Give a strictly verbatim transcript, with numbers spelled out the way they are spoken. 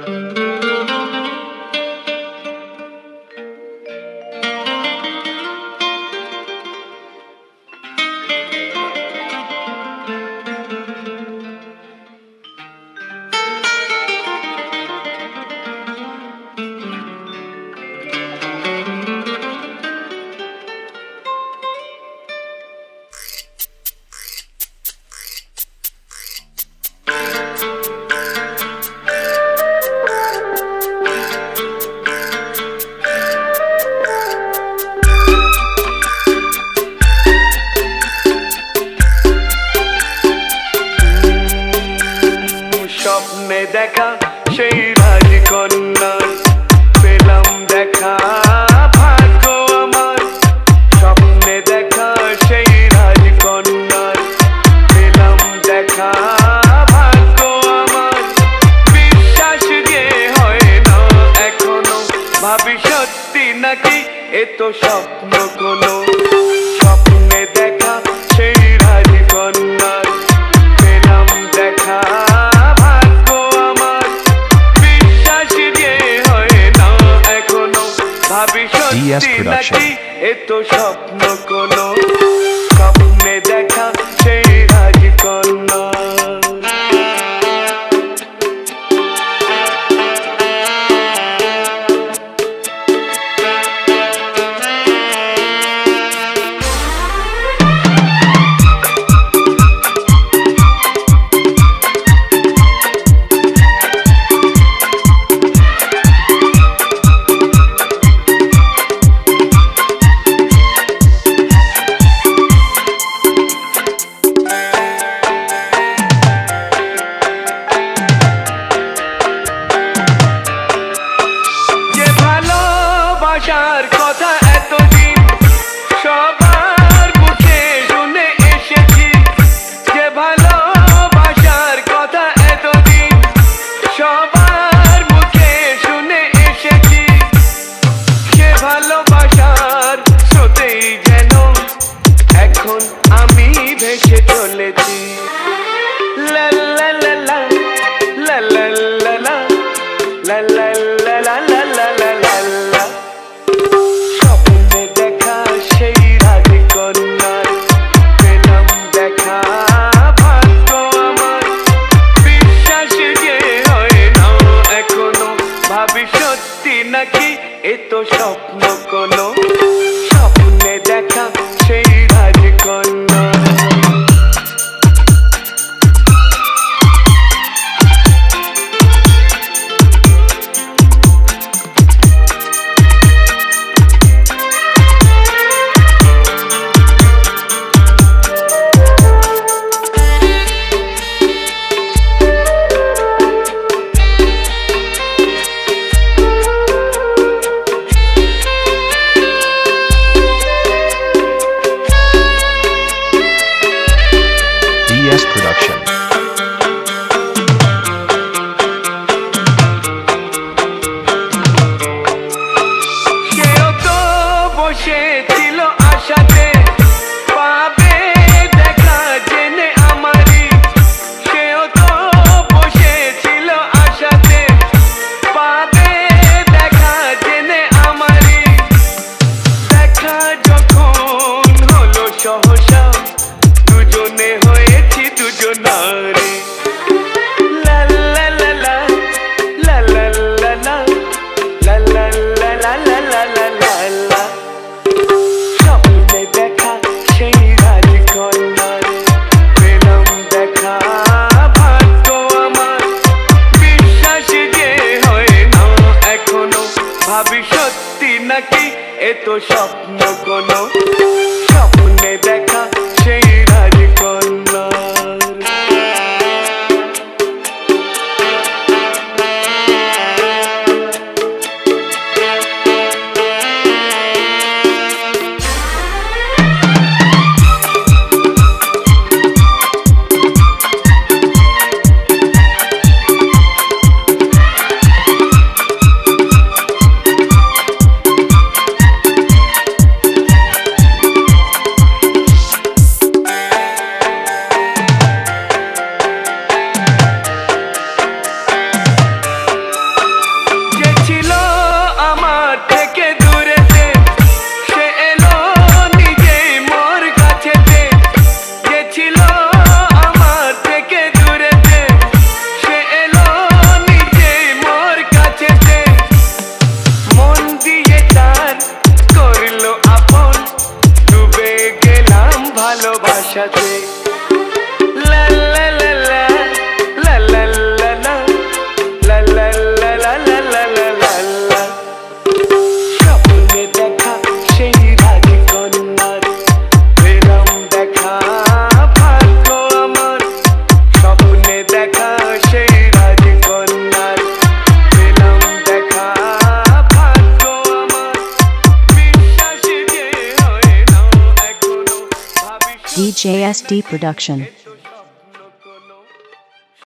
স্বপ্নে দেখা সেই রাজকন্যা পেলাম দেখা ভাগ্য আমার স্বপ্নে দেখা সেই রাজকন্যা পেলাম দেখা ভাগ্য আমার বিশ্বাস যে হয় না এখনো ভাবি সত্যি নাকি এ তো স্বপ্ন কোনো স্বপ্নে দেখা সেই রাজকন্যা পেলাম দেখা D S Production এ তো স্বপ্ন কোনো স্বপ্নে দেখা সেই রাজকন্যা ভালোবাসার কথা এতদিন সবার মুখে শুনে এসেছি যে ভালোবাসার কথা এতদিন সবার মুখে শুনে এসেছি সে ভালোবাসার স্রোতেই যেন এখন আমি ভেসে চলেছি লা লা লা লা লা লা লা লা লা লা লা লা লা লা লা লা স্বপ্নে দেখা সেই রাজকন্যা পেলাম দেখা ভাগ্য আমার বিশ্বাস যে হয় না এখনো ভাবি সত্যি নাকি এ তো স্বপ্ন কোনো স্বপ্নে দেখা সেই রাজকন্যা D S Production কেউ তো বসে ছিল আশাতে পাবে দেখা জেনে আমারই সেও তো বসে ছিল আশাতে পাবে দেখা জেনে আমারই দেখা যখন হলো সহসা দুজনে হয়েছি দুজনারে লা লা লা লা লা লা লা লা লা লা লা লা লা লা লা লা লা স্বপ্নে দেখা সেই রাজকন্যা পেলাম দেখা ভাগ্য আমার বিশ্বাস যে হয় না এখনো ভাবি সত্যি নাকি এ তো স্বপ্ন কোনো স্বপ্নে দেখা সেই রাজকন্যা J S D Production.